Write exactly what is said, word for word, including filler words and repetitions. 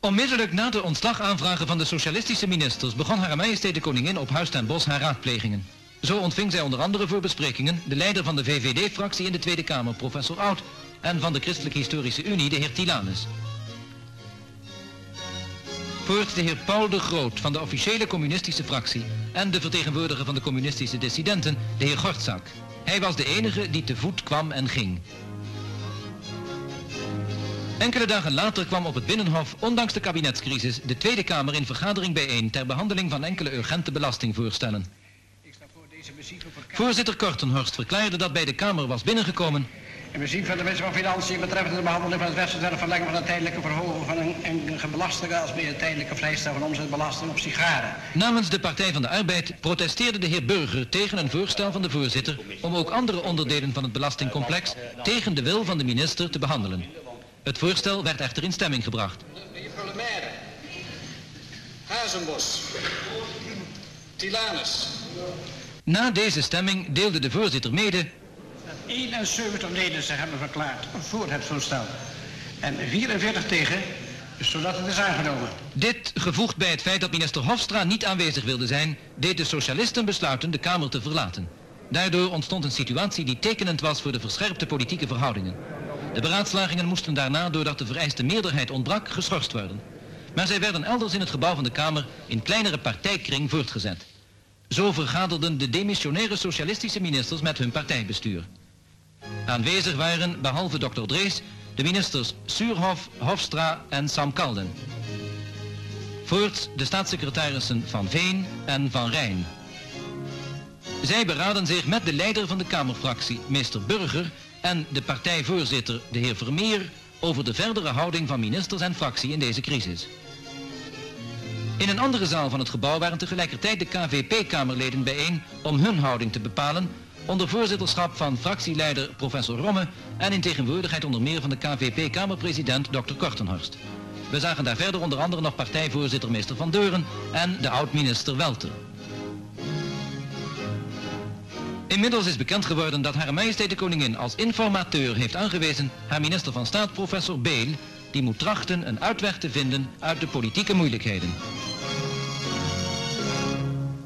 Onmiddellijk na de ontslagaanvragen van de socialistische ministers begon Hare Majesteit de Koningin op Huis ten Bosch haar raadplegingen. Zo ontving zij onder andere voor besprekingen de leider van de V V D-fractie in de Tweede Kamer, professor Oud, en van de Christelijk Historische Unie, de heer Tilanus. Voorts de heer Paul de Groot van de officiële communistische fractie en de vertegenwoordiger van de communistische dissidenten, de heer Gortzak. Hij was de enige die te voet kwam en ging. Enkele dagen later kwam op het Binnenhof, ondanks de kabinetscrisis, de Tweede Kamer in vergadering bijeen ter behandeling van enkele urgente belastingvoorstellen. Voorzitter Kortenhorst verklaarde dat bij de Kamer was binnengekomen een beziek van de minister van Financiën betreffende de behandeling van het wetsvoorstel verlengen van de tijdelijke verhoging van een enkele belastingen als bij de tijdelijke vrijstelling van omzetbelasting op sigaren. Namens de Partij van de Arbeid protesteerde de heer Burger tegen een voorstel van de voorzitter om ook andere onderdelen van het belastingcomplex tegen de wil van de minister te behandelen. Het voorstel werd echter in stemming gebracht. Mevrouw Lemaire, Hazenbos, Tilanus. Na deze stemming deelde de voorzitter mede eenenzeventig leden zich hebben verklaard voor het voorstel en vierenveertig tegen, zodat het is aangenomen. Dit, gevoegd bij het feit dat minister Hofstra niet aanwezig wilde zijn, deed de socialisten besluiten de Kamer te verlaten. Daardoor ontstond een situatie die tekenend was voor de verscherpte politieke verhoudingen. De beraadslagingen moesten daarna, doordat de vereiste meerderheid ontbrak, geschorst worden. Maar zij werden elders in het gebouw van de Kamer in kleinere partijkring voortgezet. Zo vergaderden de demissionaire socialistische ministers met hun partijbestuur. Aanwezig waren, behalve dokter Drees, de ministers Suurhof, Hofstra en Sam Kalden. Voorts de staatssecretarissen Van Veen en Van Rijn. Zij beraden zich met de leider van de Kamerfractie, meester Burger, en de partijvoorzitter, de heer Vermeer, over de verdere houding van ministers en fractie in deze crisis. In een andere zaal van het gebouw waren tegelijkertijd de K V P-kamerleden bijeen om hun houding te bepalen, onder voorzitterschap van fractieleider professor Romme en in tegenwoordigheid onder meer van de K V P-kamerpresident dokter Kortenhorst. We zagen daar verder onder andere nog partijvoorzitter meester Van Deuren en de oud-minister Welter. Inmiddels is bekend geworden dat Hare Majesteit de Koningin als informateur heeft aangewezen haar minister van Staat professor Beel, die moet trachten een uitweg te vinden uit de politieke moeilijkheden.